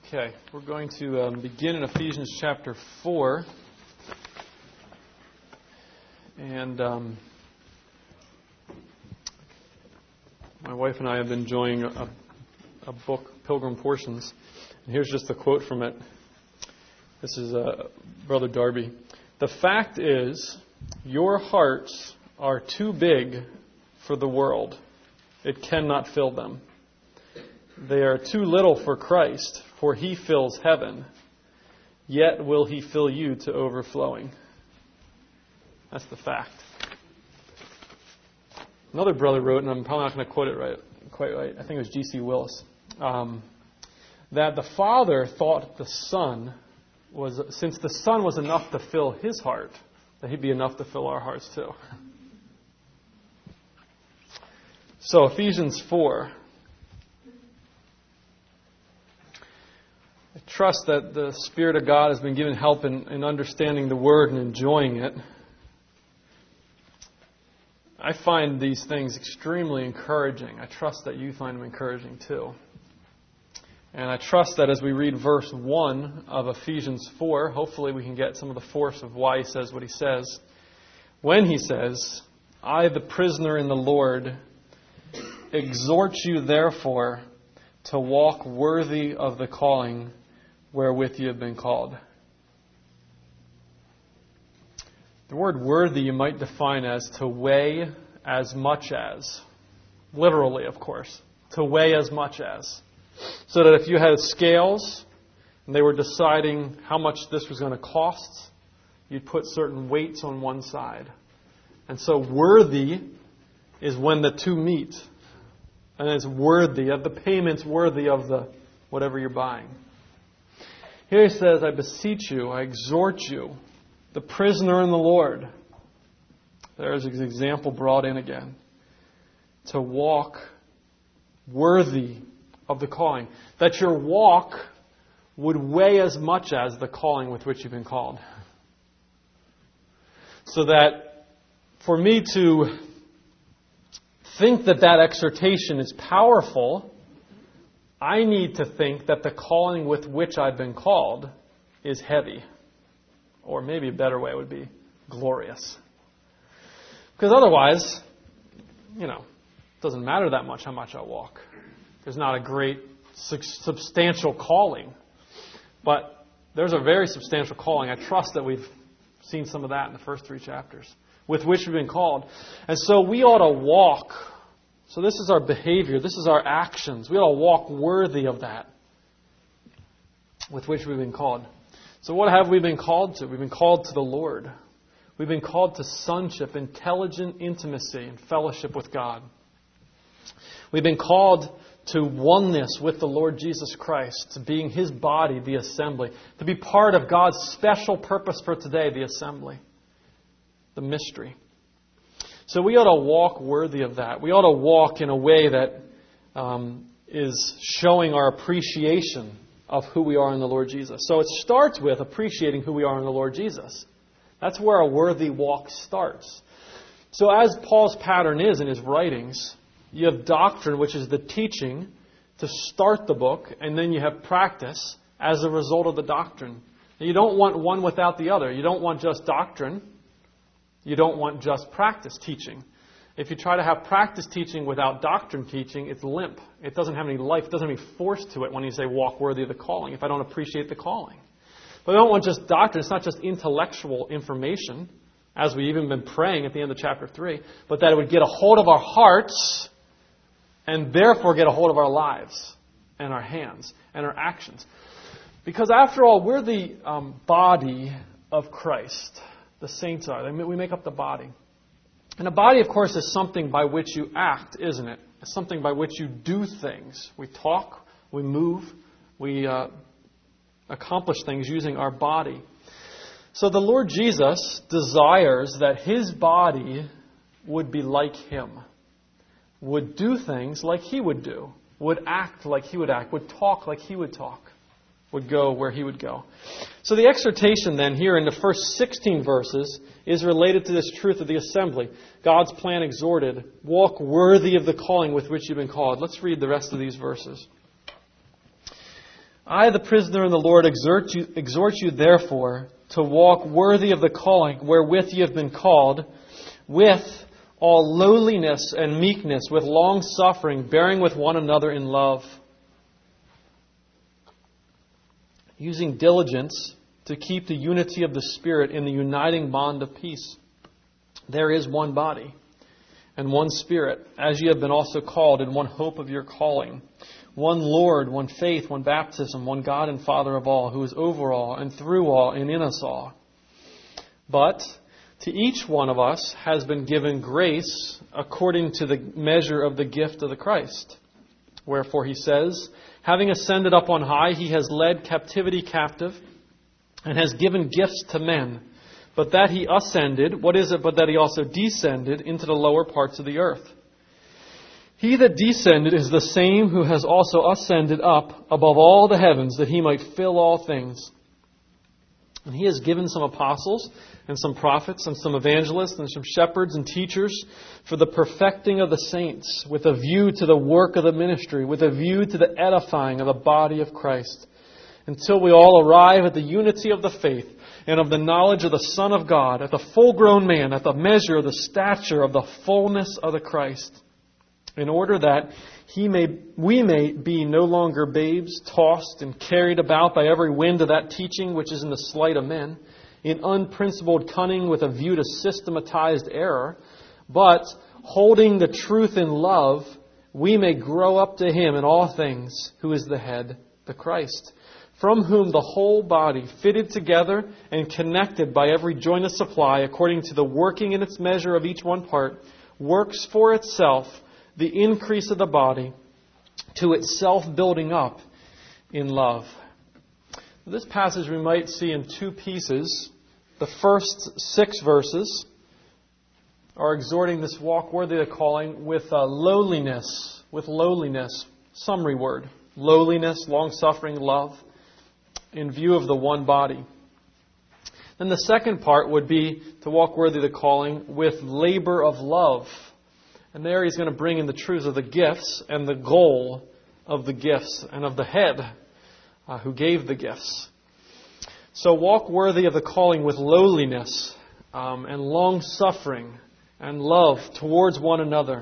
Okay, we're going to begin in Ephesians chapter 4. And my wife and I have been enjoying a book, Pilgrim Portions. And here's just a quote from it. This is Brother Darby. "The fact is, your hearts are too big for the world. It cannot fill them. They are too little for Christ, for He fills heaven. Yet will He fill you to overflowing." That's the fact. Another brother wrote, and I'm probably not going to quote it quite right. I think it was G.C. Willis. That the Father thought the Son was, since the Son was enough to fill His heart, that He'd be enough to fill our hearts too. So Ephesians 4. I trust that the Spirit of God has been given help in understanding the Word and enjoying it. I find these things extremely encouraging. I trust that you find them encouraging too. And I trust that as we read verse 1 of Ephesians 4, hopefully we can get some of the force of why he says what he says. When he says, "I, the prisoner in the Lord, exhort you therefore to walk worthy of the calling wherewith you have been called." The word worthy you might define as to weigh as much as. Literally, of course. To weigh as much as. So that if you had scales and they were deciding how much this was going to cost, you'd put certain weights on one side. And so worthy is when the two meet. And it's worthy of the payments, worthy of the whatever you're buying. Here he says, "I beseech you, I exhort you, the prisoner in the Lord." There's his example brought in again. To walk worthy of the calling. That your walk would weigh as much as the calling with which you've been called. So that for me to think that exhortation is powerful, I need to think that the calling with which I've been called is heavy. Or maybe a better way would be glorious. Because otherwise, it doesn't matter that much how much I walk. There's not a great substantial calling. But there's a very substantial calling. I trust that we've seen some of that in the first 3 chapters, with which we've been called. And so we ought to walk. So this is our behavior. This is our actions. We ought to walk worthy of that, with which we've been called. So what have we been called to? We've been called to the Lord. We've been called to sonship, intelligent intimacy, and fellowship with God. We've been called to oneness with the Lord Jesus Christ, to being His body, the assembly, to be part of God's special purpose for today, the assembly, the mystery. So we ought to walk worthy of that. We ought to walk in a way that is showing our appreciation of who we are in the Lord Jesus. So it starts with appreciating who we are in the Lord Jesus. That's where a worthy walk starts. So as Paul's pattern is in his writings, you have doctrine, which is the teaching to start the book, and then you have practice as a result of the doctrine. You don't want one without the other. You don't want just doctrine. You don't want just practice teaching. If you try to have practice teaching without doctrine teaching, it's limp. It doesn't have any life. It doesn't have any force to it when you say walk worthy of the calling, if I don't appreciate the calling. But I don't want just doctrine. It's not just intellectual information, as we've even been praying at the end of chapter 3, but that it would get a hold of our hearts and therefore get a hold of our lives and our hands and our actions. Because after all, we're the body of Christ. The saints are. We make up the body. And a body, of course, is something by which you act, isn't it? It's something by which you do things. We talk, we move, we accomplish things using our body. So the Lord Jesus desires that His body would be like Him, would do things like He would do, would act like He would act, would talk like He would talk, would go where He would go. So the exhortation then here in the first 16 verses is related to this truth of the assembly. God's plan exhorted, walk worthy of the calling with which you've been called. Let's read the rest of these verses. I, the prisoner in the Lord, exhort you therefore to walk worthy of the calling wherewith ye have been called, with all lowliness and meekness, with long suffering, bearing with one another in love, using diligence to keep the unity of the Spirit in the uniting bond of peace. There is one body and one Spirit, as ye have been also called, in one hope of your calling. One Lord, one faith, one baptism, one God and Father of all, who is over all and through all and in us all. But to each one of us has been given grace according to the measure of the gift of the Christ. Wherefore he says, having ascended up on high, he has led captivity captive and has given gifts to men. But that he ascended, what is it but that he also descended into the lower parts of the earth? He that descended is the same who has also ascended up above all the heavens, that he might fill all things. And he has given some apostles and some prophets and some evangelists and some shepherds and teachers for the perfecting of the saints, with a view to the work of the ministry, with a view to the edifying of the body of Christ, until we all arrive at the unity of the faith and of the knowledge of the Son of God, at the full-grown man, at the measure of the stature of the fullness of the Christ, in order that we may be no longer babes, tossed and carried about by every wind of that teaching which is in the sleight of men, in unprincipled cunning with a view to systematized error, but holding the truth in love, we may grow up to Him in all things, who is the head, the Christ, from whom the whole body, fitted together and connected by every joint of supply, according to the working in its measure of each one part, works for itself the increase of the body to itself building up in love. This passage we might see in two pieces. The first 6 verses are exhorting this walk worthy of calling with lowliness. Summary word. Lowliness, long-suffering, love, in view of the one body. Then the second part would be to walk worthy of the calling with labor of love. And there he's going to bring in the truths of the gifts and the goal of the gifts and of the head who gave the gifts. So walk worthy of the calling with lowliness and long-suffering and love towards one another.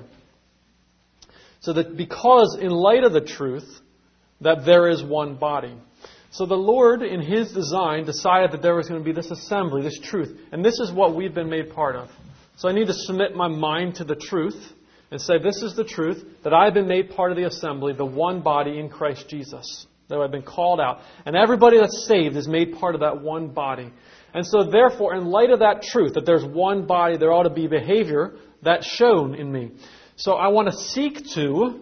So that because in light of the truth that there is one body. So the Lord in His design decided that there was going to be this assembly, this truth. And this is what we've been made part of. So I need to submit my mind to the truth and say, this is the truth, that I've been made part of the assembly, the one body in Christ Jesus, that I've been called out. And everybody that's saved is made part of that one body. And so therefore, in light of that truth, that there's one body, there ought to be behavior that's shown in me. So I want to seek to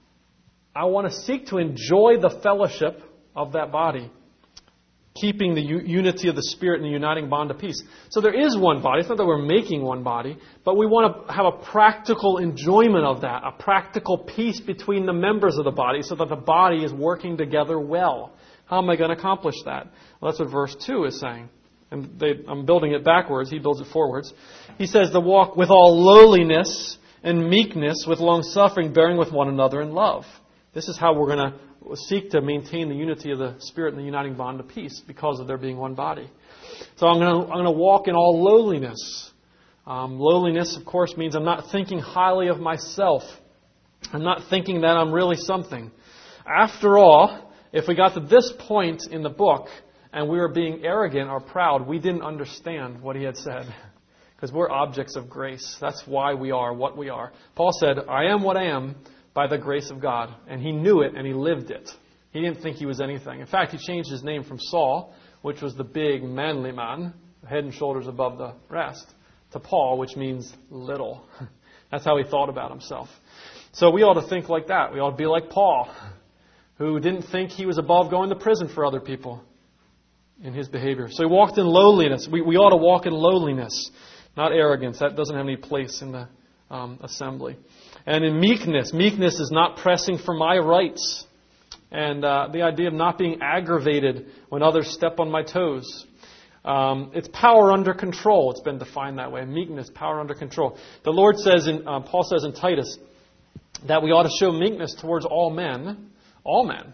enjoy the fellowship of that body, keeping the unity of the Spirit and the uniting bond of peace. So there is one body. It's not that we're making one body, but we want to have a practical enjoyment of that, a practical peace between the members of the body so that the body is working together well. How am I going to accomplish that? Well, that's what verse 2 is saying. And I'm building it backwards. He builds it forwards. He says to walk with all lowliness and meekness, with long suffering, bearing with one another in love. This is how we're going to seek to maintain the unity of the Spirit and the uniting bond of peace because of there being one body. So I'm going to walk in all lowliness. Lowliness, of course, means I'm not thinking highly of myself. I'm not thinking that I'm really something. After all, if we got to this point in the book and we were being arrogant or proud, we didn't understand what he had said. Because we're objects of grace. That's why we are what we are. Paul said, I am what I am by the grace of God. And he knew it and he lived it. He didn't think he was anything. In fact, he changed his name from Saul, which was the big, manly man, head and shoulders above the rest, to Paul, which means little. That's how he thought about himself. So we ought to think like that. We ought to be like Paul, who didn't think he was above going to prison for other people in his behavior. So he walked in lowliness. We ought to walk in lowliness, not arrogance. That doesn't have any place in the assembly. And in meekness. Meekness is not pressing for my rights. And the idea of not being aggravated when others step on my toes. It's power under control. It's been defined that way. Meekness, power under control. The Lord says, Paul says in Titus, that we ought to show meekness towards all men. All men.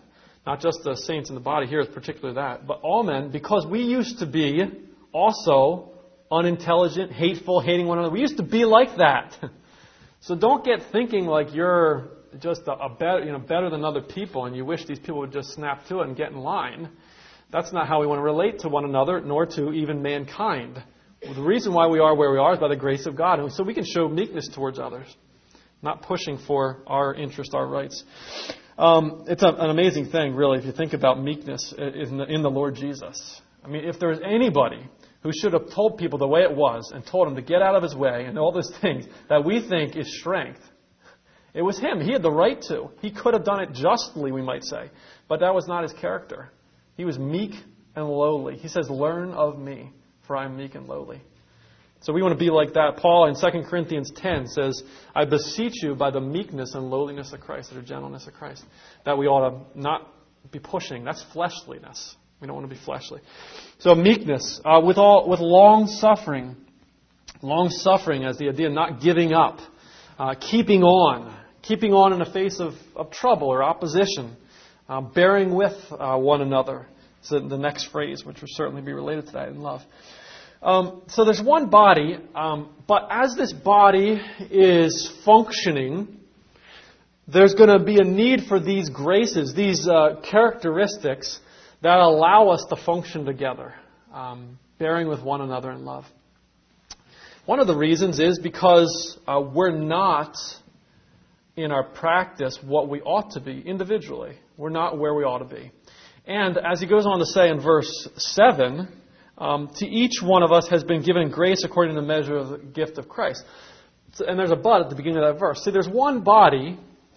Not just the saints in the body, here is particularly that, but all men, because we used to be also unintelligent, hateful, hating one another. We used to be like that. So don't get thinking like you're just better than other people and you wish these people would just snap to it and get in line. That's not how we want to relate to one another, nor to even mankind. The reason why we are where we are is by the grace of God. And so we can show meekness towards others, not pushing for our interest, our rights. It's an amazing thing, really, if you think about meekness in the Lord Jesus. I mean, if there's anybody who should have told people the way it was and told them to get out of his way and all these things that we think is strength, it was him. He had the right to. He could have done it justly, we might say. But that was not his character. He was meek and lowly. He says, learn of me, for I am meek and lowly. So we want to be like that. Paul in 2 Corinthians 10 says, I beseech you by the meekness and lowliness of Christ, or gentleness of Christ, that we ought to not be pushing. That's fleshliness. We don't want to be fleshly. So meekness, with long suffering. Long suffering as the idea of not giving up. Keeping on in the face of trouble or opposition. Bearing with one another. So the next phrase, which will certainly be related to that in love. So there's one body, but as this body is functioning, there's going to be a need for these graces, these characteristics that allow us to function together, bearing with one another in love. One of the reasons is because we're not, in our practice, what we ought to be individually. We're not where we ought to be. And as he goes on to say in verse 7, to each one of us has been given grace according to the measure of the gift of Christ. And there's a but at the beginning of that verse. See, there's one body,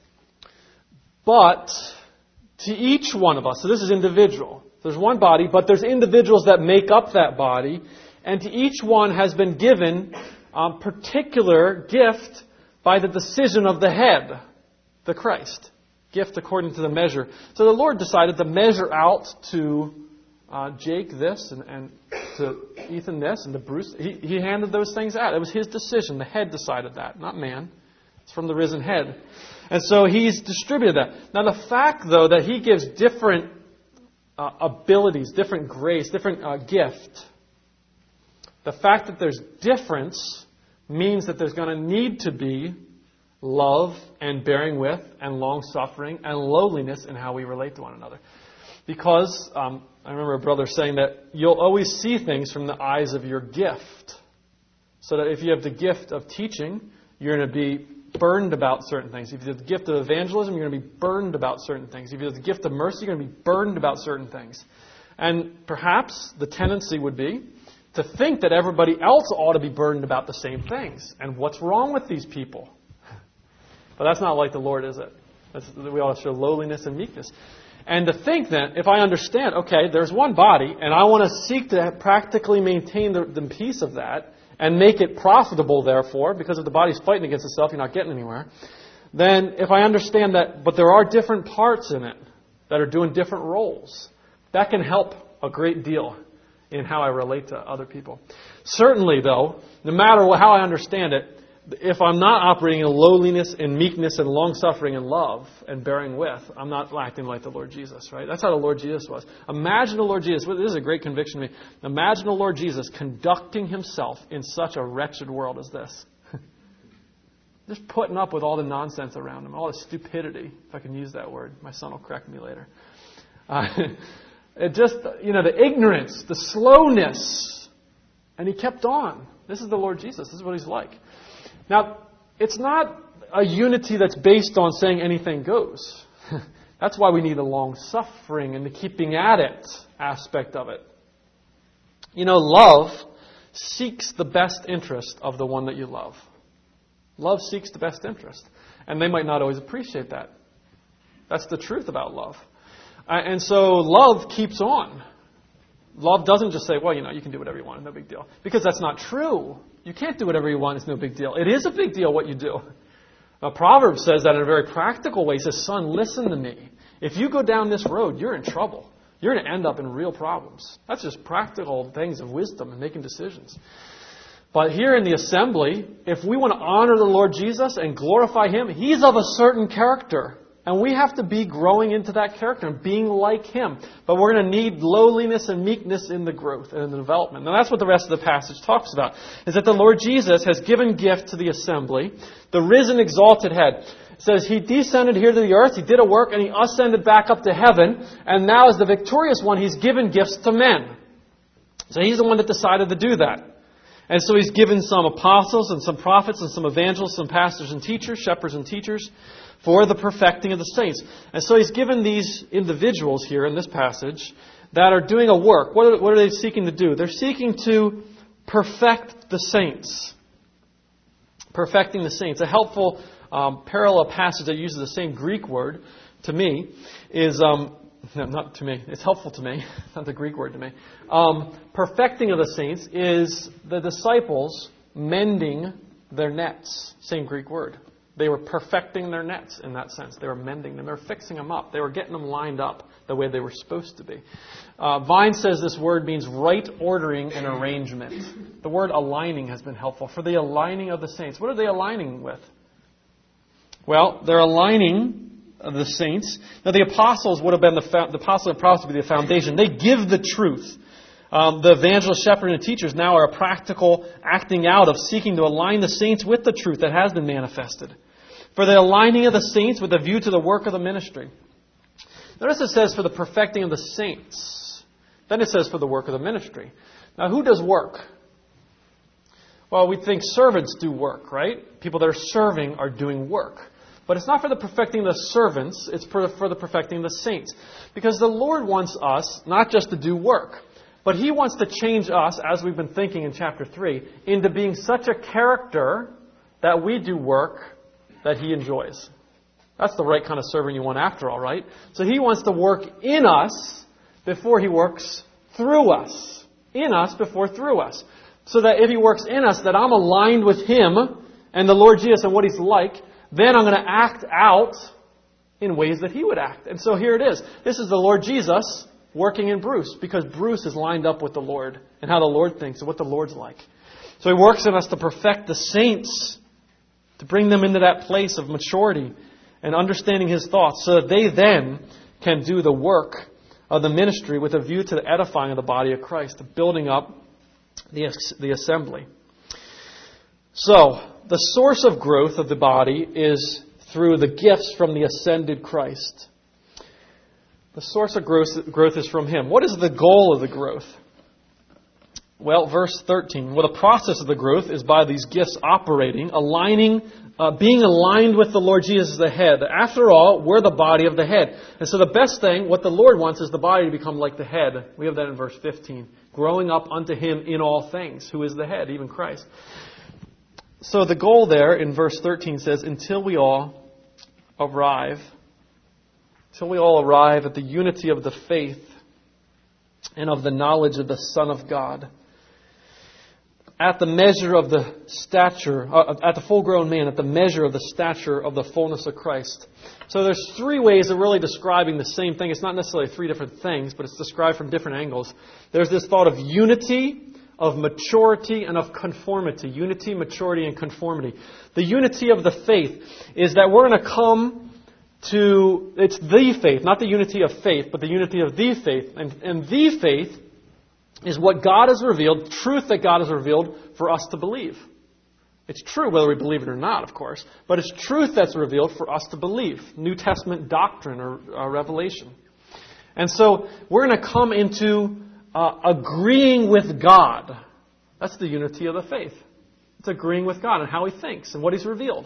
but to each one of us, so this is individual. There's one body, but there's individuals that make up that body. And to each one has been given a particular gift by the decision of the head, the Christ. Gift according to the measure. So the Lord decided to measure out to Jake this and to Ethan this and to Bruce. He handed those things out. It was his decision. The head decided that, not man. It's from the risen head. And so he's distributed that. Now the fact, though, that he gives different abilities, different grace, different gift, the fact that there's difference means that there's going to need to be love and bearing with and long-suffering and lowliness in how we relate to one another. Because I remember a brother saying that you'll always see things from the eyes of your gift. So that if you have the gift of teaching, you're going to be burned about certain things. If you have the gift of evangelism, you're going to be burned about certain things. If you have the gift of mercy, you're going to be burned about certain things. And perhaps the tendency would be to think that everybody else ought to be burdened about the same things. And what's wrong with these people? But that's not like the Lord, is it? We ought to show lowliness and meekness. And to think that if I understand, okay, there's one body, and I want to seek to practically maintain the peace of that, and make it profitable, therefore, because if the body's fighting against itself, you're not getting anywhere. Then if I understand that, but there are different parts in it that are doing different roles, that can help a great deal in how I relate to other people. Certainly, though, no matter how I understand it, if I'm not operating in lowliness and meekness and long-suffering and love and bearing with, I'm not acting like the Lord Jesus, right? That's how the Lord Jesus was. Imagine the Lord Jesus. This is a great conviction to me. Imagine the Lord Jesus conducting himself in such a wretched world as this. Just putting up with all the nonsense around him, all the stupidity, if I can use that word. My son will correct me later. It just, the ignorance, the slowness. And he kept on. This is the Lord Jesus. This is what he's like. Now, it's not a unity that's based on saying anything goes. That's why we need a long-suffering and the keeping at it aspect of it. Love seeks the best interest of the one that you love. Love seeks the best interest. And they might not always appreciate that. That's the truth about love. And so love keeps on. Love doesn't just say, well, you can do whatever you want, no big deal. Because that's not true. You can't do whatever you want, it's no big deal. It is a big deal what you do. Proverbs says that in a very practical way. He says, son, listen to me. If you go down this road, you're in trouble. You're going to end up in real problems. That's just practical things of wisdom and making decisions. But here in the assembly, if we want to honor the Lord Jesus and glorify him, he's of a certain character. And we have to be growing into that character and being like Him. But we're going to need lowliness and meekness in the growth and in the development. And that's what the rest of the passage talks about. Is that the Lord Jesus has given gift to the assembly, the risen, exalted head. It says He descended here to the earth, He did a work, and He ascended back up to heaven. And now as the victorious one, He's given gifts to men. So He's the one that decided to do that. And so He's given some apostles and some prophets and some evangelists, some pastors and teachers, shepherds and teachers, for the perfecting of the saints. And so He's given these individuals here in this passage that are doing a work. What are they seeking to do? They're seeking to perfect the saints. Perfecting the saints. A helpful parallel passage that uses the same Greek word to me is... no, not to me. It's helpful to me. Not the Greek word to me. Perfecting of the saints is the disciples mending their nets. Same Greek word. They were perfecting their nets in that sense. They were mending them. They were fixing them up. They were getting them lined up the way they were supposed to be. Vine says this word means right ordering and arrangement. The word aligning has been helpful. For the aligning of the saints. What are they aligning with? Well, they're aligning of the saints. Now, the apostles would have been the apostles and prophets would be the foundation. They give the truth. The evangelist, shepherd, and teachers now are a practical acting out of seeking to align the saints with the truth that has been manifested. For the aligning of the saints with a view to the work of the ministry. Notice it says for the perfecting of the saints. Then it says for the work of the ministry. Now, who does work? Well, we think servants do work, right? People that are serving are doing work. But it's not for the perfecting the servants, it's for the perfecting the saints. Because the Lord wants us not just to do work, but He wants to change us, as we've been thinking in chapter 3, into being such a character that we do work that He enjoys. That's the right kind of servant you want after all, right? So He wants to work in us before He works through us. In us before through us. So that if He works in us, that I'm aligned with Him and the Lord Jesus and what He's like, then I'm going to act out in ways that He would act. And so here it is. This is the Lord Jesus working in Bruce, because Bruce is lined up with the Lord and how the Lord thinks and what the Lord's like. So He works in us to perfect the saints, to bring them into that place of maturity and understanding His thoughts, so that they then can do the work of the ministry with a view to the edifying of the body of Christ, to building up the assembly. So, the source of growth of the body is through the gifts from the ascended Christ. The source of growth is from Him. What is the goal of the growth? Well, verse 13. Well, the process of the growth is by these gifts operating, being aligned with the Lord Jesus as the head. After all, we're the body of the head. And so the best thing, what the Lord wants, is the body to become like the head. We have that in verse 15. Growing up unto Him in all things, who is the head, even Christ. So the goal there in verse 13 says, until we all arrive at the unity of the faith and of the knowledge of the Son of God, at the measure of the stature, at the full-grown man, at the measure of the stature of the fullness of Christ. So there's three ways of really describing the same thing. It's not necessarily three different things, but it's described from different angles. There's this thought of unity, of maturity, and of conformity. Unity, maturity, and conformity. The unity of the faith is that we're going to come to, it's the faith, not the unity of faith, but the unity of the faith. And the faith is what God has revealed, truth that God has revealed for us to believe. It's true whether we believe it or not, of course, but it's truth that's revealed for us to believe. New Testament doctrine or revelation. And so we're going to come into agreeing with God. That's the unity of the faith. It's agreeing with God and how He thinks and what He's revealed.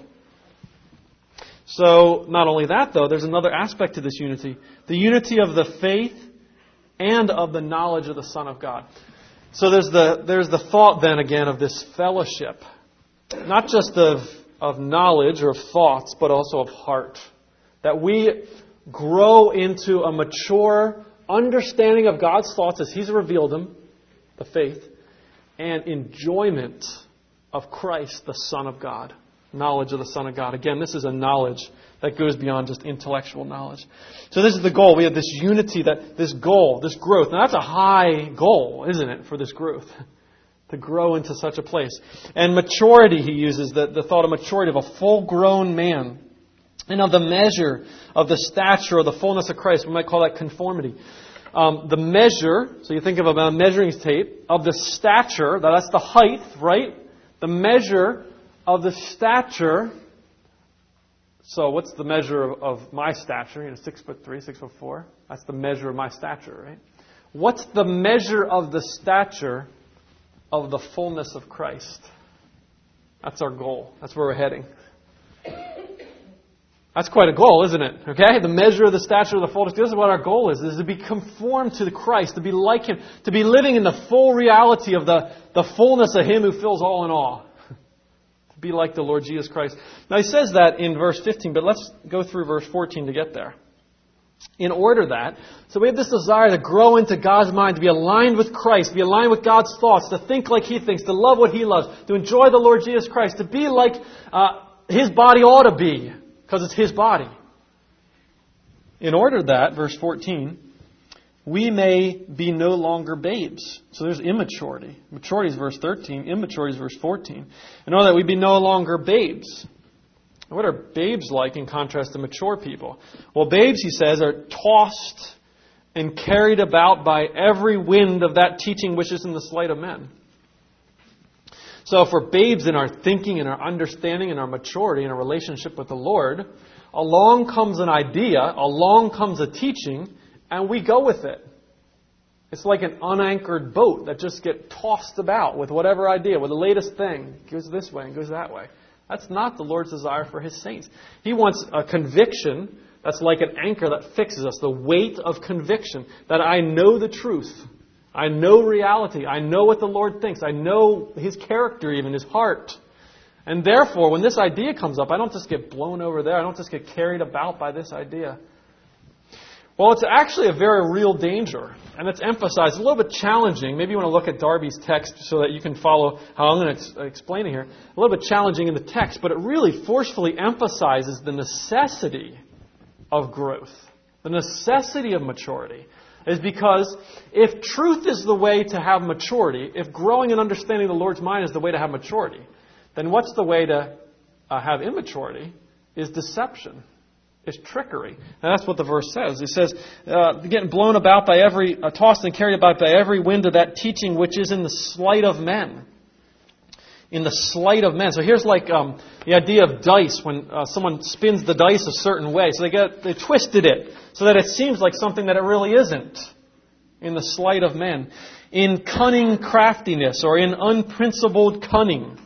So, not only that, though, there's another aspect to this unity. The unity of the faith and of the knowledge of the Son of God. So there's the thought then again of this fellowship. Not just of knowledge or of thoughts, but also of heart. That we grow into a mature understanding of God's thoughts as He's revealed them, the faith, and enjoyment of Christ, the Son of God. Knowledge of the Son of God. Again, this is a knowledge that goes beyond just intellectual knowledge. So this is the goal. We have this unity, this goal, this growth. Now that's a high goal, isn't it, for this growth? To grow into such a place. And maturity, he uses the thought of maturity of a full-grown man. And of the measure of the stature or the fullness of Christ. We might call that conformity. The measure, so you think of a measuring tape, of the stature, that's the height, right? The measure of the stature. So what's the measure of my stature? 6'3", 6'4". That's the measure of my stature, right? What's the measure of the stature of the fullness of Christ? That's our goal. That's where we're heading. That's quite a goal, isn't it? Okay? The measure of the stature of the fullness. This is what our goal is to be conformed to Christ, to be like Him, to be living in the full reality of the fullness of Him who fills all in all. To be like the Lord Jesus Christ. Now, He says that in verse 15, but let's go through verse 14 to get there. In order that, so we have this desire to grow into God's mind, to be aligned with Christ, to be aligned with God's thoughts, to think like He thinks, to love what He loves, to enjoy the Lord Jesus Christ, to be like His body ought to be. Because it's His body. In order that, verse 14, we may be no longer babes. So there's immaturity. Maturity is verse 13. Immaturity is verse 14. In order that we be no longer babes. What are babes like in contrast to mature people? Well, babes, he says, are tossed and carried about by every wind of that teaching which is in the sleight of men. So if we're babes in our thinking and our understanding and our maturity and our relationship with the Lord, along comes an idea, along comes a teaching, and we go with it. It's like an unanchored boat that just gets tossed about with whatever idea, with the latest thing. It goes this way and goes that way. That's not the Lord's desire for His saints. He wants a conviction that's like an anchor that fixes us, the weight of conviction, that I know the truth. I know reality. I know what the Lord thinks. I know His character, even His heart. And therefore, when this idea comes up, I don't just get blown over there. I don't just get carried about by this idea. Well, it's actually a very real danger. And it's emphasized, a little bit challenging. Maybe you want to look at Darby's text so that you can follow how I'm going to explain it here. A little bit challenging in the text, but it really forcefully emphasizes the necessity of growth. The necessity of maturity. Is because if truth is the way to have maturity, if growing and understanding the Lord's mind is the way to have maturity, then what's the way to have immaturity? Is deception. Is trickery. And that's what the verse says. It says, getting blown about by tossed and carried about by every wind of that teaching which is in the sleight of men. In the sleight of men. So here's like the idea of dice, when someone spins the dice a certain way. So they twisted it so that it seems like something that it really isn't. In the sleight of men. In cunning craftiness, or in unprincipled cunning.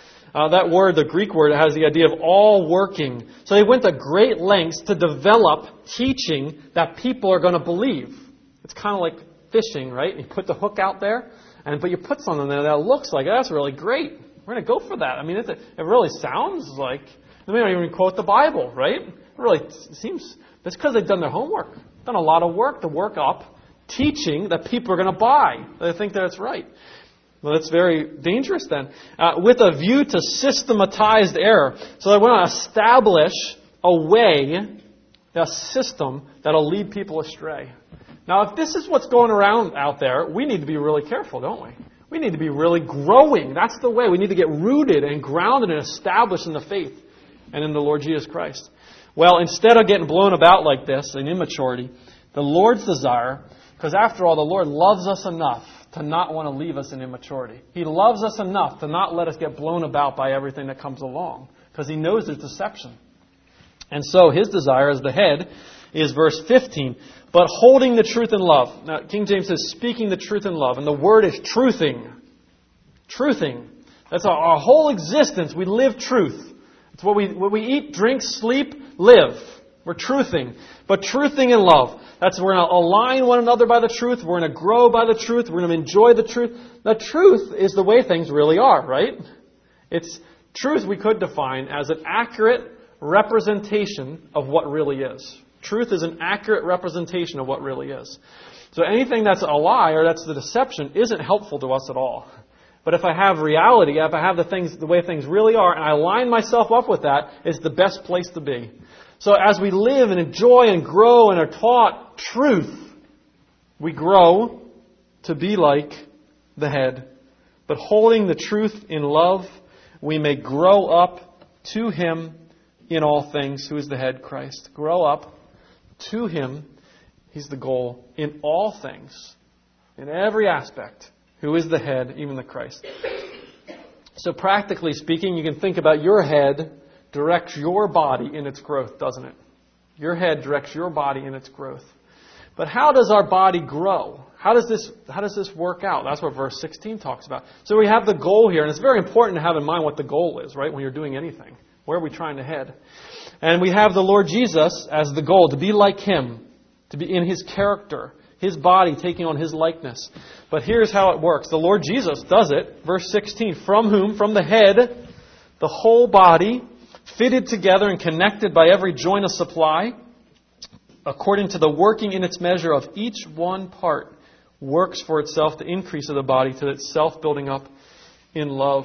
That word, the Greek word, has the idea of all working. So they went to great lengths to develop teaching that people are going to believe. It's kind of like fishing, right? You put the hook out there, but you put something there that looks like, that's really great. We're going to go for that. I mean, it really sounds like, they don't even quote the Bible, right? It really seems, that's because they've done their homework. Done a lot of work to work up teaching that people are going to buy. They think that it's right. Well, that's very dangerous then. With a view to systematized error. So they want to establish a way, a system that'll lead people astray. Now, if this is what's going around out there, we need to be really careful, don't we? We need to be really growing. That's the way. We need to get rooted and grounded and established in the faith and in the Lord Jesus Christ. Well, instead of getting blown about like this in immaturity, the Lord's desire, because after all, the Lord loves us enough to not want to leave us in immaturity. He loves us enough to not let us get blown about by everything that comes along, because He knows there's deception. And so His desire as the head is verse 15. But holding the truth in love. Now, King James says speaking the truth in love. And the word is truthing. Truthing. That's our whole existence. We live truth. It's what we eat, drink, sleep, live. We're truthing. But truthing in love. That's we're going to align one another by the truth. We're going to grow by the truth. We're going to enjoy the truth. The truth is the way things really are, right? It's truth we could define as an accurate representation of what really is. Truth is an accurate representation of what really is. So anything that's a lie or that's the deception isn't helpful to us at all. But if I have reality, if I have the way things really are, and I line myself up with that, it's the best place to be. So as we live and enjoy and grow and are taught truth, we grow to be like the head. But holding the truth in love, we may grow up to Him in all things, who is the head, Christ. Grow up to Him. He's the goal in all things, in every aspect, who is the head, even the Christ. So practically speaking, you can think about your head directs your body in its growth, doesn't it? Your head directs your body in its growth. But how does our body grow? How does this work out? That's what verse 16 talks about. So we have the goal here, and it's very important to have in mind what the goal is, right? When you're doing anything. Where are we trying to head? And we have the Lord Jesus as the goal, to be like Him, to be in His character, His body taking on His likeness. But here's how it works. The Lord Jesus does it. Verse 16, from whom, from the head, the whole body, fitted together and connected by every joint of supply, according to the working in its measure of each one part, works for itself the increase of the body to itself building up in love.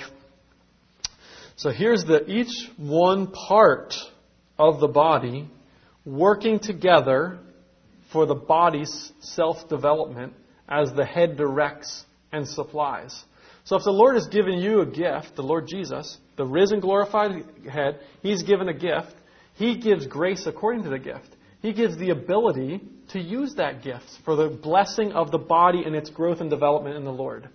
So here's each one part of the body working together for the body's self-development as the head directs and supplies. So if the Lord has given you a gift, the Lord Jesus, the risen, glorified head, He's given a gift. He gives grace according to the gift. He gives the ability to use that gift for the blessing of the body and its growth and development in the Lord.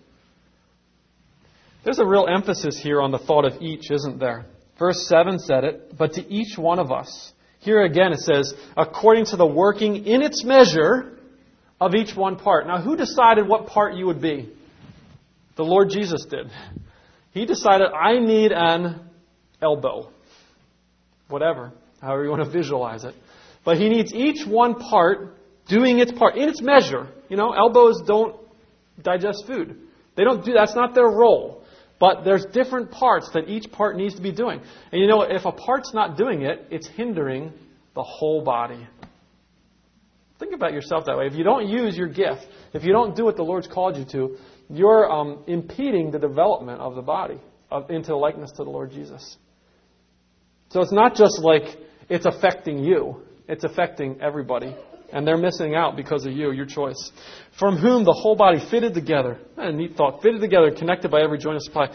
There's a real emphasis here on the thought of each, isn't there? Verse 7 said it, but to each one of us. Here again it says, according to the working in its measure of each one part. Now who decided what part you would be? The Lord Jesus did. He decided, I need an elbow. Whatever, however you want to visualize it. But He needs each one part doing its part in its measure. You know, elbows don't digest food. They don't do, that's not their role. But there's different parts that each part needs to be doing. And you know, if a part's not doing it, it's hindering the whole body. Think about yourself that way. If you don't use your gift, if you don't do what the Lord's called you to, you're impeding the development of the body into the likeness to the Lord Jesus. So it's not just like it's affecting you. It's affecting everybody. And they're missing out because of you, your choice. From whom the whole body fitted together. A neat thought. Fitted together, connected by every joint of supply.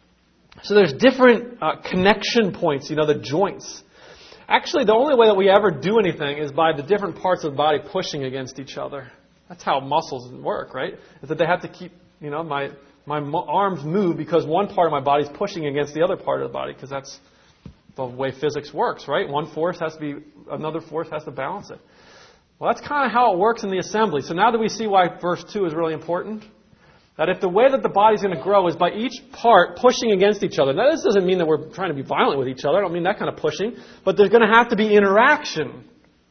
So there's different connection points, the joints. Actually, the only way that we ever do anything is by the different parts of the body pushing against each other. That's how muscles work, right? Is that they have to keep, my arms move because one part of my body is pushing against the other part of the body because that's the way physics works, right? Another force has to balance it. Well, that's kind of how it works in the assembly. So now that we see why verse 2 is really important, that if the way that the body's going to grow is by each part pushing against each other. Now, this doesn't mean that we're trying to be violent with each other. I don't mean that kind of pushing. But there's going to have to be interaction.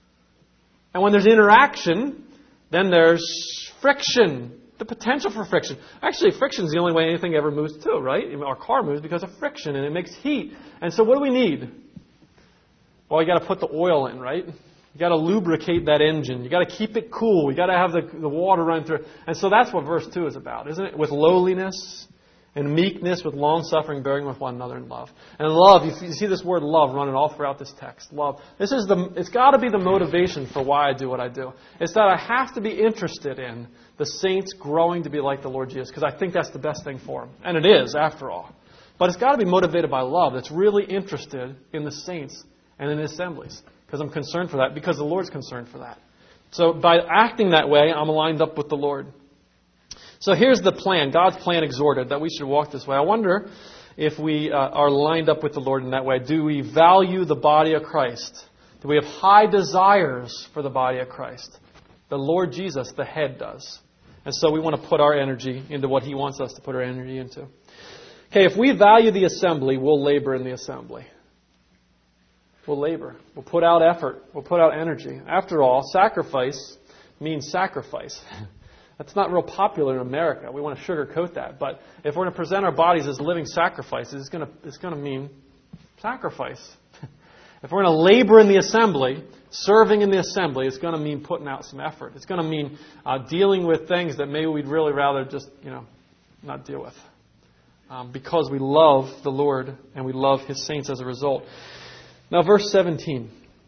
And when there's interaction, then there's friction. The potential for friction. Actually, friction is the only way anything ever moves too, right? Our car moves because of friction and it makes heat. And so what do we need? Well, you got to put the oil in, right? You got to lubricate that engine. You got to keep it cool. You got to have the water run through it. And so that's what verse 2 is about, isn't it? With lowliness and meekness, with long-suffering, bearing with one another in love. And love, you see this word love running all throughout this text. Love. It's got to be the motivation for why I do what I do. It's that I have to be interested in the saints growing to be like the Lord Jesus, because I think that's the best thing for them. And it is, after all. But it's got to be motivated by love that's really interested in the saints and in the assemblies. Because I'm concerned for that, because the Lord's concerned for that. So by acting that way, I'm aligned up with the Lord. So here's the plan. God's plan exhorted that we should walk this way. I wonder if we are lined up with the Lord in that way. Do we value the body of Christ? Do we have high desires for the body of Christ? The Lord Jesus, the head, does. And so we want to put our energy into what He wants us to put our energy into. Okay, if we value the assembly, we'll labor in the assembly. We'll labor. We'll put out effort. We'll put out energy. After all, sacrifice means sacrifice. That's not real popular in America. We want to sugarcoat that. But if we're going to present our bodies as living sacrifices, it's going to mean sacrifice. If we're going to labor in the assembly, serving in the assembly, it's going to mean putting out some effort. It's going to mean dealing with things that maybe we'd really rather just, not deal with. Because we love the Lord and we love His saints as a result. Now, verse 17.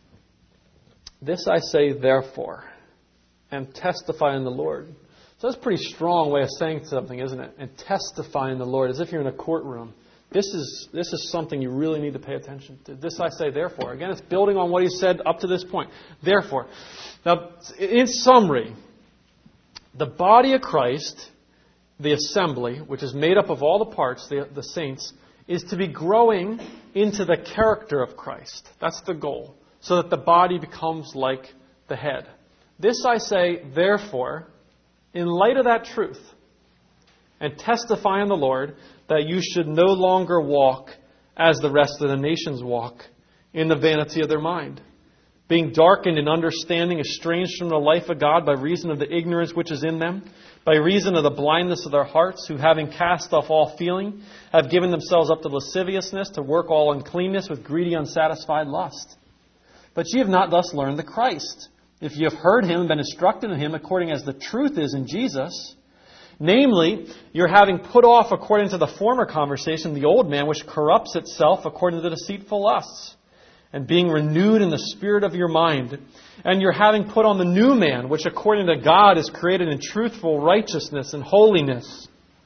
This I say, therefore, and testify in the Lord. So that's a pretty strong way of saying something, isn't it? And testify in the Lord, as if you're in a courtroom. This is something you really need to pay attention to. This I say, therefore. Again, it's building on what he said up to this point. Therefore. Now, in summary, the body of Christ, the assembly, which is made up of all the parts, the saints, is to be growing into the character of Christ. That's the goal. So that the body becomes like the head. This I say, therefore, in light of that truth, and testify in the Lord that you should no longer walk as the rest of the nations walk, in the vanity of their mind, being darkened in understanding, estranged from the life of God by reason of the ignorance which is in them, by reason of the blindness of their hearts, who having cast off all feeling, have given themselves up to lasciviousness, to work all uncleanness with greedy unsatisfied lust. But ye have not thus learned the Christ, if ye have heard him and been instructed in him according as the truth is in Jesus. Namely, you're having put off, according to the former conversation, the old man which corrupts itself according to the deceitful lusts, and being renewed in the spirit of your mind. And you're having put on the new man, which according to God is created in truthful righteousness and holiness.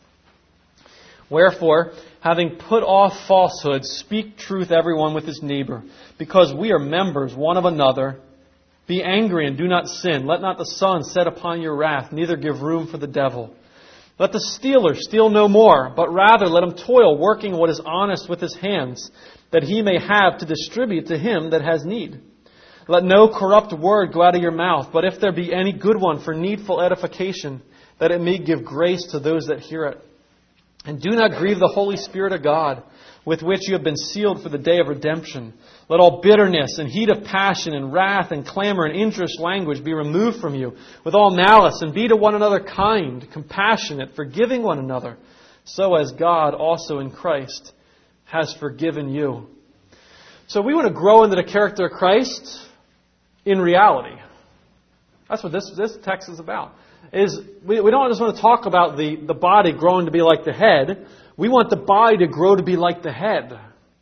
Wherefore, having put off falsehood, speak truth everyone with his neighbor, because we are members one of another. Be angry and do not sin. Let not the sun set upon your wrath, neither give room for the devil. Let the stealer steal no more, but rather let him toil, working what is honest with his hands, that he may have to distribute to him that has need. Let no corrupt word go out of your mouth, but if there be any good one for needful edification, that it may give grace to those that hear it. And do not grieve the Holy Spirit of God, with which you have been sealed for the day of redemption. Let all bitterness and heat of passion and wrath and clamor and injurious language be removed from you, with all malice, and be to one another kind, compassionate, forgiving one another, so as God also in Christ has forgiven you. So we want to grow into the character of Christ in reality. That's what this text is about. We don't just want to talk about the body growing to be like the head. We want the body to grow to be like the head.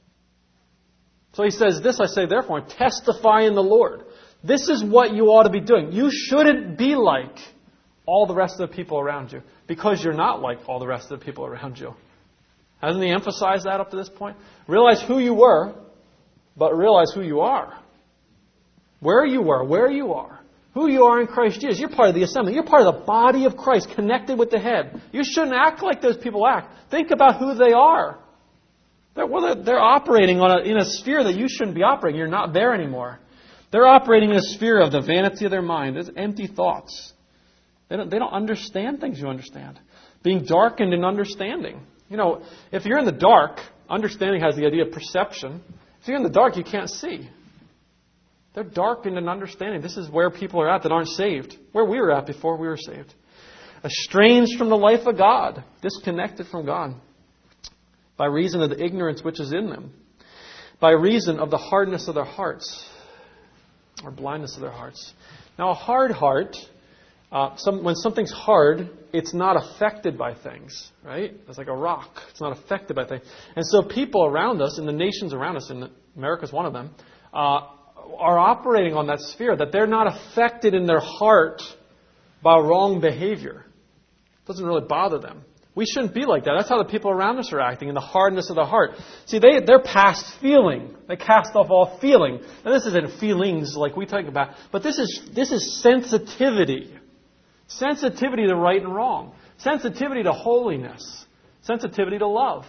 So he says, this I say therefore, testify in the Lord. This is what you ought to be doing. You shouldn't be like all the rest of the people around you, because you're not like all the rest of the people around you. Hasn't he emphasized that up to this point? Realize who you were, but realize who you are. Where you were, where you are. Who you are in Christ Jesus. You're part of the assembly. You're part of the body of Christ, connected with the head. You shouldn't act like those people act. Think about who they are. They're operating in a sphere that you shouldn't be operating. You're not there anymore. They're operating in a sphere of the vanity of their mind. There's empty thoughts. They don't understand things you understand. Being darkened in understanding. You know, if you're in the dark, understanding has the idea of perception. If you're in the dark, you can't see. They're darkened in understanding. This is where people are at that aren't saved. Where we were at before we were saved. Estranged from the life of God. Disconnected from God. By reason of the ignorance which is in them. By reason of the hardness of their hearts. Or blindness of their hearts. Now a hard heart, when something's hard, it's not affected by things. Right? It's like a rock. It's not affected by things. And so people around us, in the nations around us, and America's one of them, are operating on that sphere, that they're not affected in their heart by wrong behavior. It doesn't really bother them. We shouldn't be like that. That's how the people around us are acting, in the hardness of the heart. See, they're past feeling. They cast off all feeling. And this isn't feelings like we talk about, but this is sensitivity. Sensitivity to right and wrong. Sensitivity to holiness. Sensitivity to love.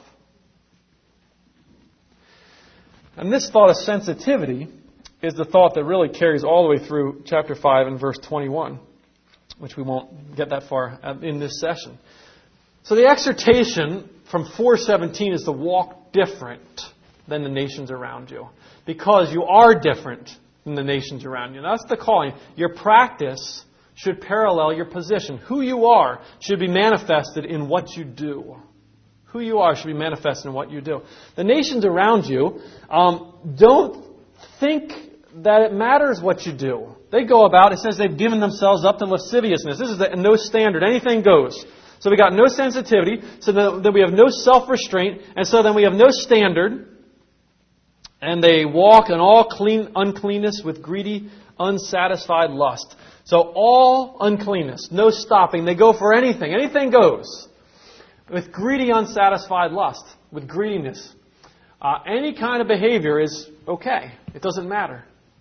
And this thought of sensitivity is the thought that really carries all the way through chapter 5 and verse 21, which we won't get that far in this session. So the exhortation from 4:17 is to walk different than the nations around you, because you are different than the nations around you. That's the calling. Your practice should parallel your position. Who you are should be manifested in what you do. Who you are should be manifested in what you do. The nations around you don't think that it matters what you do. They go about, it says they've given themselves up to lasciviousness. This is no standard. Anything goes. So we got no sensitivity. So then we have no self-restraint. And so then we have no standard. And they walk in all uncleanness with greedy, unsatisfied lust. So all uncleanness. No stopping. They go for anything. Anything goes. with greedy, unsatisfied lust, with greediness. Any kind of behavior is okay. It doesn't matter.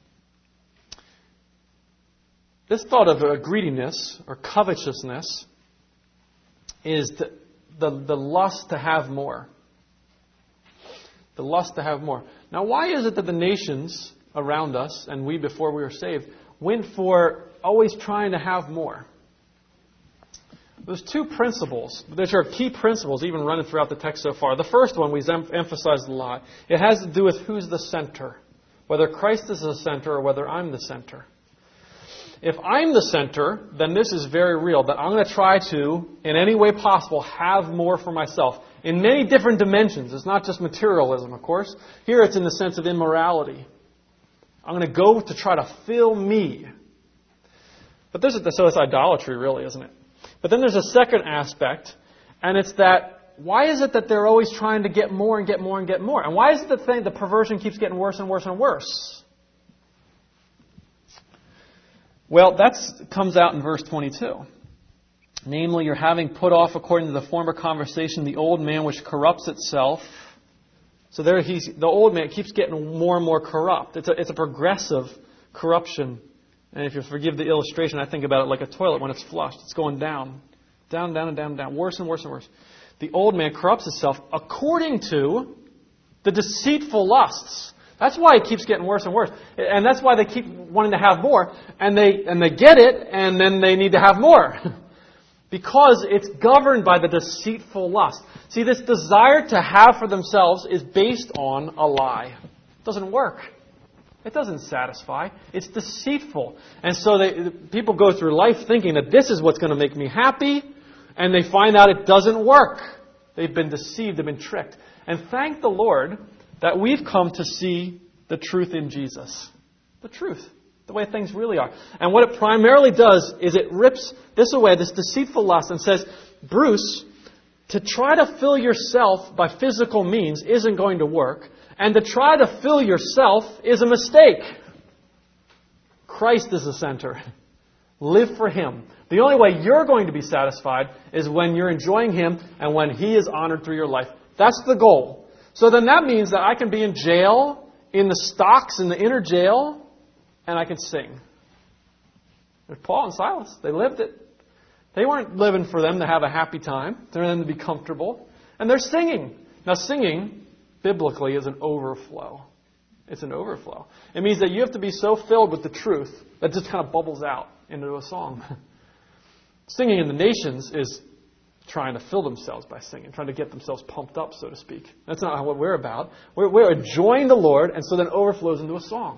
This thought of greediness or covetousness is the lust to have more. The lust to have more. Now, why is it that the nations around us, and we before we were saved, went for always trying to have more? There's two principles, which are key principles even running throughout the text so far. The first one we've emphasized a lot. It has to do with who's the center. Whether Christ is the center or whether I'm the center. If I'm the center, then this is very real, that I'm going to try to, in any way possible, have more for myself. In many different dimensions. It's not just materialism, of course. Here it's in the sense of immorality. I'm going to go to try to fill me. But so it's idolatry, really, isn't it? But then there's a second aspect, and it's that, why is it that they're always trying to get more and get more and get more? And why is it that the perversion keeps getting worse and worse and worse? Well, that comes out in verse 22. Namely, you're having put off, according to the former conversation, the old man which corrupts itself. So there the old man keeps getting more and more corrupt. It's a progressive corruption. And if you forgive the illustration, I think about it like a toilet when it's flushed. It's going down. Down, down, and down, and down. Worse and worse and worse. The old man corrupts itself according to the deceitful lusts. That's why it keeps getting worse and worse. And that's why they keep wanting to have more. And they get it, and then they need to have more. Because it's governed by the deceitful lust. See, this desire to have for themselves is based on a lie. It doesn't work. It doesn't satisfy. It's deceitful. And so people go through life thinking that this is what's going to make me happy, and they find out it doesn't work. They've been deceived, they've been tricked. And thank the Lord that we've come to see the truth in Jesus. The truth. The way things really are. And what it primarily does is it rips this away, this deceitful lust, and says, Bruce, to try to fill yourself by physical means isn't going to work. And to try to fill yourself is a mistake. Christ is the center. Live for Him. The only way you're going to be satisfied is when you're enjoying Him and when He is honored through your life. That's the goal. So then that means that I can be in jail, in the stocks, in the inner jail, and I can sing. There's Paul and Silas. They lived it. They weren't living for them to have a happy time, for them to be comfortable. And they're singing. Now singing, biblically, is an overflow. It's an overflow. It means that you have to be so filled with the truth that just kind of bubbles out into a song. Singing in the nations is trying to fill themselves by singing, trying to get themselves pumped up, so to speak. That's not what we're about. We're enjoying the Lord, and so then overflows into a song.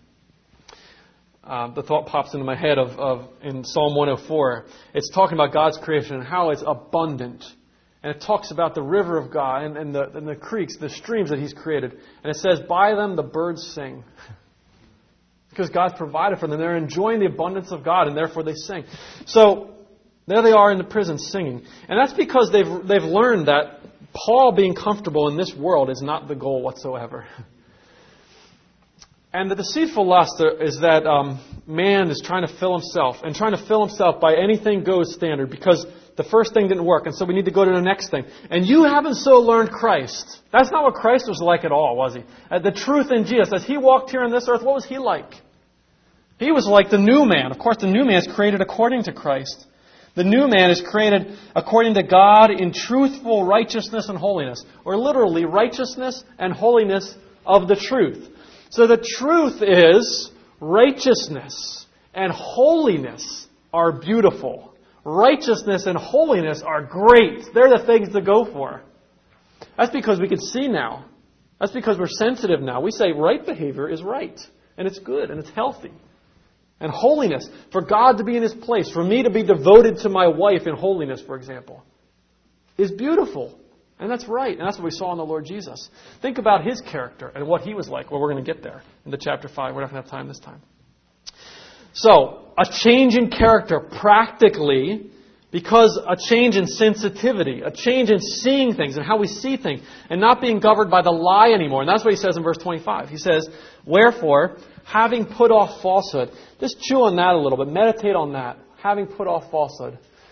The thought pops into my head of in Psalm 104. It's talking about God's creation and how it's abundant. And it talks about the river of God and the creeks, the streams that He's created. And it says, by them the birds sing. Because God's provided for them. They're enjoying the abundance of God, and therefore they sing. So there they are in the prison singing. And that's because they've learned that Paul being comfortable in this world is not the goal whatsoever. And the deceitful lust is that man is trying to fill himself. And trying to fill himself by anything goes standard. Because the first thing didn't work, and so we need to go to the next thing. And you haven't so learned Christ. That's not what Christ was like at all, was He? The truth in Jesus. As He walked here on this earth, what was He like? He was like the new man. Of course, the new man is created according to Christ. The new man is created according to God in truthful righteousness and holiness. Or literally, righteousness and holiness of the truth. So the truth is righteousness and holiness are beautiful. Righteousness and holiness are great. They're the things to go for. That's because we can see now. That's because we're sensitive now. We say right behavior is right. And it's good and it's healthy. And holiness, for God to be in His place, for me to be devoted to my wife in holiness, for example, is beautiful. And that's right. And that's what we saw in the Lord Jesus. Think about His character and what He was like. Well, we're going to get there in the chapter 5. We're not going to have time this time. So, a change in character practically because a change in sensitivity, a change in seeing things and how we see things and not being governed by the lie anymore. And that's what he says in verse 25. He says, wherefore, having put off falsehood. Just chew on that a little bit. Meditate on that. Having put off falsehood.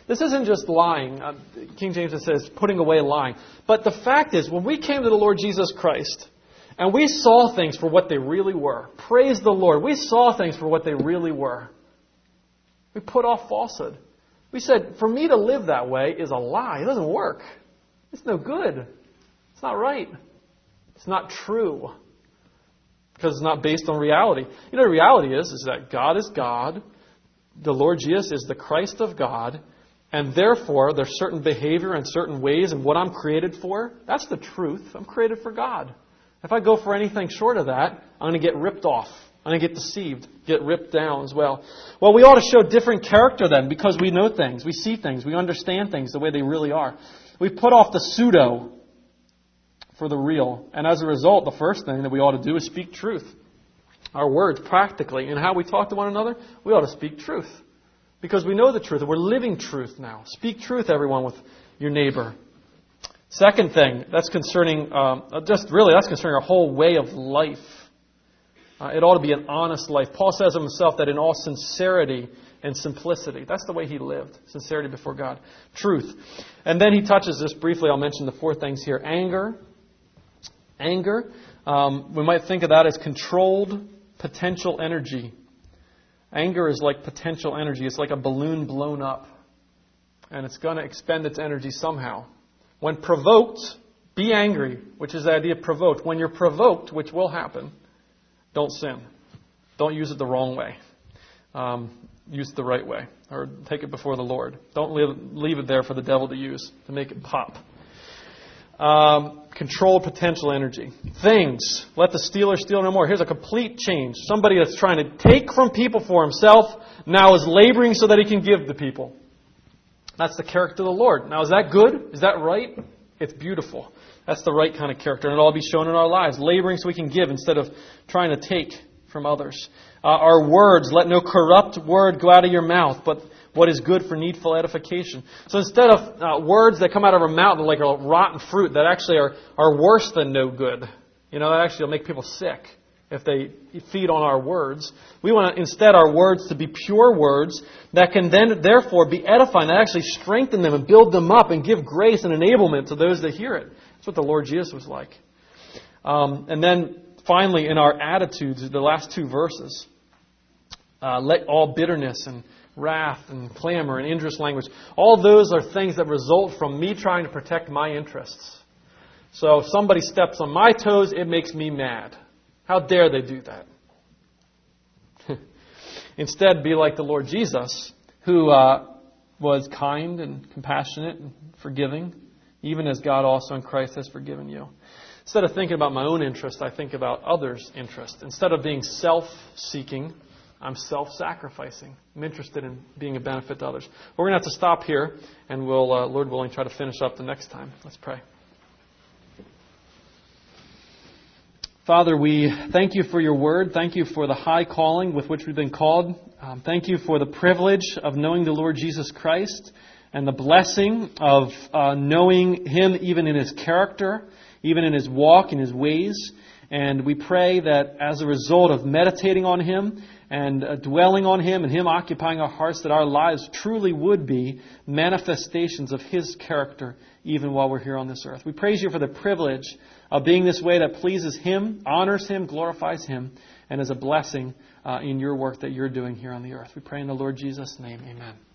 This isn't just lying. King James says putting away lying. But the fact is, when we came to the Lord Jesus Christ and we saw things for what they really were, praise the Lord, we saw things for what they really were. We put off falsehood. We said, for me to live that way is a lie. It doesn't work. It's no good. It's not right. It's not true. Because it's not based on reality. You know, the reality is that God is God. The Lord Jesus is the Christ of God. And therefore, there's certain behavior and certain ways and what I'm created for. That's the truth. I'm created for God. If I go for anything short of that, I'm going to get ripped off. I'm going to get deceived, get ripped down as well. Well, we ought to show different character then because we know things, we see things, we understand things the way they really are. We put off the pseudo for the real. And as a result, the first thing that we ought to do is speak truth. Our words, practically, and how we talk to one another, we ought to speak truth. Because we know the truth, and we're living truth now. Speak truth, everyone, with your neighbor. Second thing, that's concerning, that's concerning our whole way of life. It ought to be an honest life. Paul says of himself that in all sincerity and simplicity. That's the way he lived. Sincerity before God. Truth. And then he touches this briefly. I'll mention the four things here. Anger. We might think of that as controlled potential energy. Anger is like potential energy. It's like a balloon blown up. And it's going to expend its energy somehow. When provoked, be angry, which is the idea of provoked. When you're provoked, which will happen, don't sin. Don't use it the wrong way. Use it the right way. Or take it before the Lord. Don't leave it there for the devil to use, to make it pop. Control potential energy. Things. Let the stealer steal no more. Here's a complete change. Somebody that's trying to take from people for himself now is laboring so that he can give to people. That's the character of the Lord. Now, is that good? Is that right? It's beautiful. That's the right kind of character. And it'll all be shown in our lives. Laboring so we can give instead of trying to take from others. Our words. Let no corrupt word go out of your mouth, but what is good for needful edification. So instead of words that come out of our mouth like a rotten fruit that actually are worse than no good. You know, that actually will make people sick if they feed on our words. We want instead our words to be pure words that can then therefore be edifying, that actually strengthen them and build them up and give grace and enablement to those that hear it. That's what the Lord Jesus was like. And then finally in our attitudes, the last two verses, let all bitterness and wrath and clamor and injurious language, all those are things that result from me trying to protect my interests. So if somebody steps on my toes, it makes me mad. How dare they do that? Instead, be like the Lord Jesus, who was kind and compassionate and forgiving, even as God also in Christ has forgiven you. Instead of thinking about my own interest, I think about others' interest. Instead of being self-seeking, I'm self-sacrificing. I'm interested in being a benefit to others. We're going to have to stop here, and we'll, Lord willing, try to finish up the next time. Let's pray. Father, we thank you for your word. Thank you for the high calling with which we've been called. Thank you for the privilege of knowing the Lord Jesus Christ and the blessing of knowing Him even in His character, even in His walk, in His ways. And we pray that as a result of meditating on Him and dwelling on Him and Him occupying our hearts, that our lives truly would be manifestations of His character even while we're here on this earth. We praise you for the privilege of being this way that pleases Him, honors Him, glorifies Him, and is a blessing in your work that you're doing here on the earth. We pray in the Lord Jesus' name. Amen.